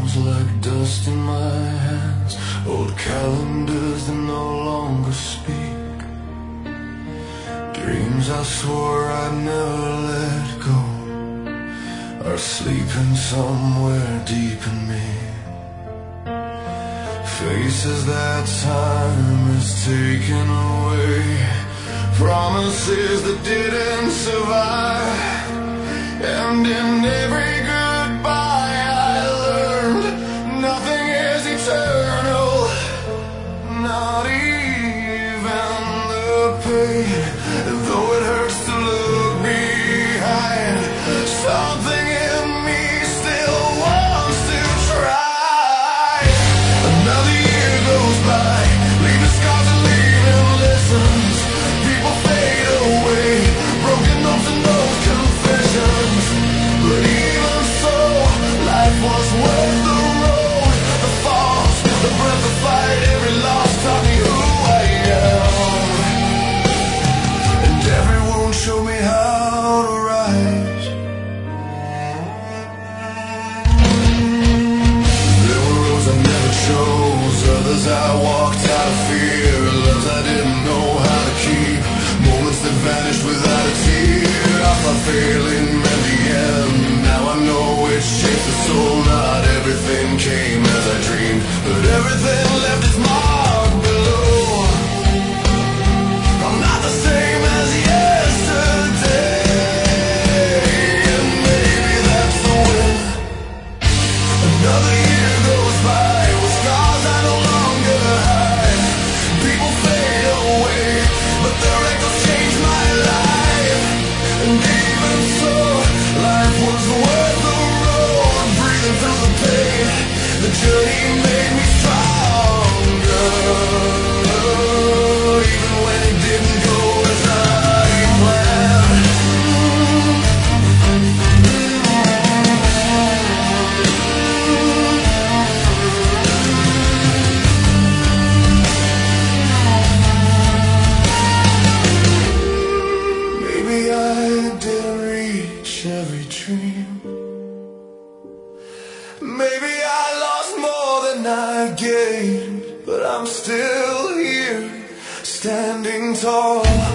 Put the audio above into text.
smells like dust in my hands. Old calendars that no longer speak. Dreams I swore I'd never let go are sleeping somewhere deep in me. Faces that time has taken away, promises that didn't survive. And in every goodbye I learned nothing is eternal, not even the pain. Though it hurts to look behind, something in me still wants to try. Another year goes by, leaving scars and leaving lessons. People fade away, broken notes and those confessions. But even so, life was worth the road. The falls, the breath, the fight, every loss taught me who I am. And every wound showed me how to rise. There were roads I never chose, others I walked out of fear, loves I didn't know how to keep, moments that vanished without a tear. I thought failing meant the end. Now I know it shapes the soul. Not everything came as I dreamed, but everything left its mark below. I'm not the same as yesterday, and maybe that's the way. Another year goes by with scars I no longer hide. People fade away, but their echoes change my life. And even so, life was worth the road. Breathing through the pain, the journey made me stronger. Even when it didn't go as I planned. Maybe I didn't reach every dream. Maybe I lost more than I gained, but I'm still here, standing tall.